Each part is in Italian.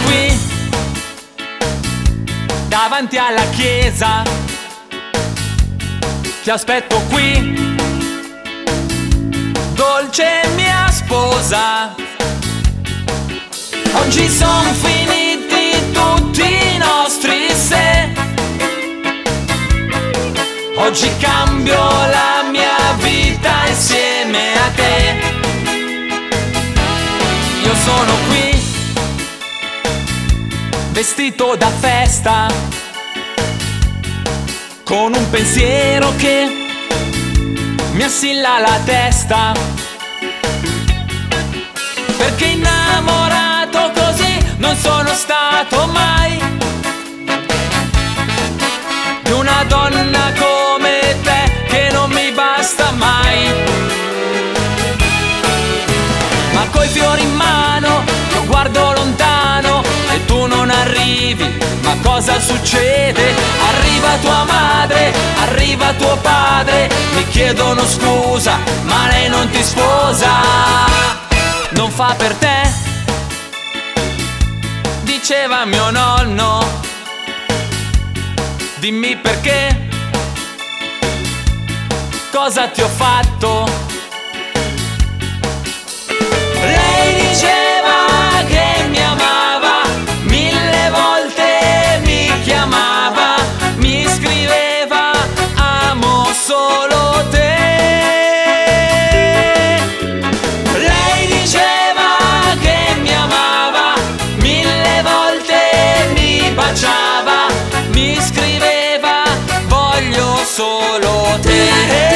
qui davanti alla chiesa, ti aspetto qui, dolce mia sposa. Oggi son finiti tutti i nostri se, oggi cambio la mia vita insieme a te. Io sono qui, vestito da festa, con un pensiero che mi assilla la testa, perché innamorato così non sono stato mai di una donna come te che non mi basta mai. Ma coi fiori in mano io guardo lontano e tu non arrivi. Ma cosa succede? Arriva tua madre, arriva tuo padre, mi chiedono scusa, ma lei non ti sposa. Non fa per te, diceva mio nonno. Dimmi perché, cosa ti ho fatto? Lei diceva che mi amava, 1000 volte mi chiamava, mi scriveva amo solo te. Lei diceva che mi amava, 1000 volte mi baciava, mi scriveva voglio solo te.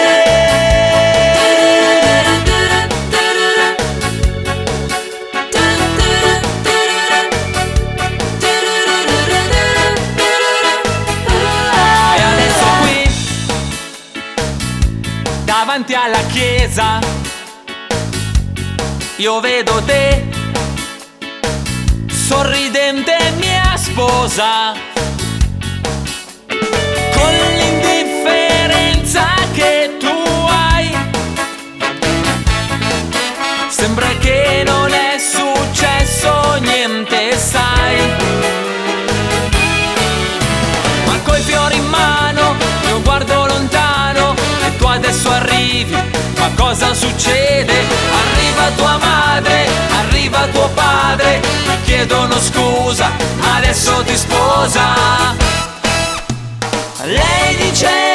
Davanti alla chiesa io vedo te, sorridente mia sposa, con l'indifferenza che tu hai. Sembra che non è successo niente, sai. Ma coi fiori in mano io guardo lontano e tu adesso arrivi, ma cosa succede? Arriva tua madre, arriva tuo padre, ti chiedono scusa, adesso ti sposa. Lei dice